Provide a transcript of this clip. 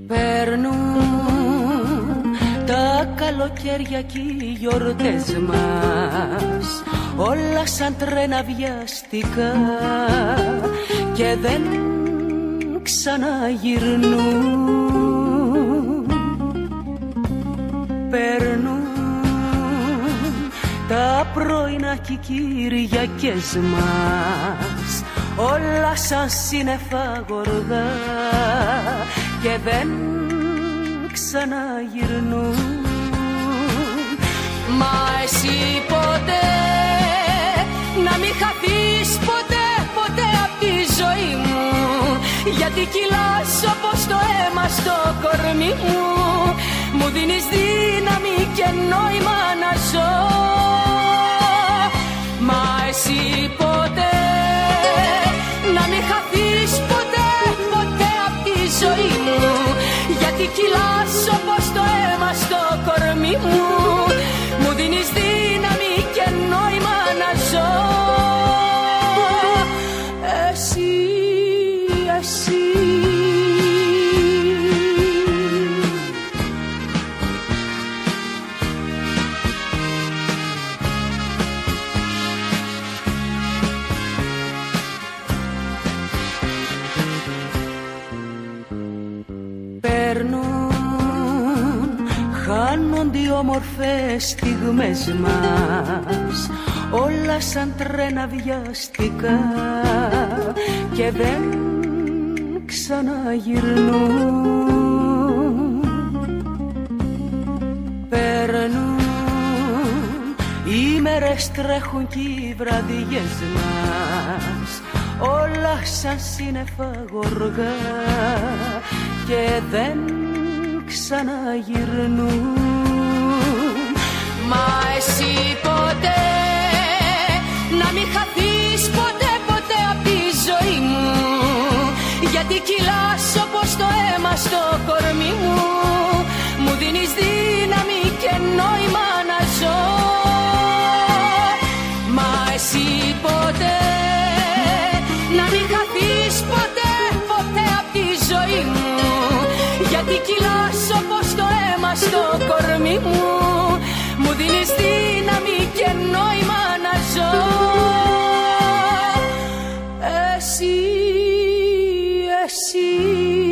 Περνούν τα καλοκαίρια κι οι γιορτές μας, όλα σαν τρένα βιαστικά και δεν ξαναγυρνούν. Περνούν τα πρωινά κι οι Κυριακές μας, όλα σαν σύννεφα γοργά και δεν ξαναγυρνούν. Μα εσύ ποτέ να μην χαθείς ποτέ, ποτέ απ' τη ζωή μου, γιατί κυλάς όπως το αίμα στο κορμί μου. Μου δίνεις δύναμη και νόημα να ζω. Μα εσύ ποτέ να μην χαθείς ποτέ, ποτέ απ' τη ζωή μου, γιατί κυλάς όπως το αίμα στο κορμί μου. Μου δίνεις δύναμη και νόημα να ζω. Εσύ, εσύ. Περνούν, χάνονται οι όμορφες στιγμές μας, όλα σαν τρένα βιαστικά και δεν ξαναγυρνούν. Περνούν, οι μέρες τρέχουν κι οι βραδιές μας, όλα σαν σύννεφα γοργά και δεν ξαναγυρνούν. Μα εσύ ποτέ να μην χαθείς ποτέ, ποτέ απ' τη ζωή μου, γιατί κυλάς όπως το αίμα στο κορμί μου. Μου δίνεις δύναμη και νόημα να ζω. Μα εσύ ποτέ να μην χαθείς ποτέ, ποτέ απ' τη ζωή μου, γιατί κυλάς όπως το αίμα στο κορμί μου. Μου δίνεις δύναμη και νόημα να ζω. Εσύ, εσύ.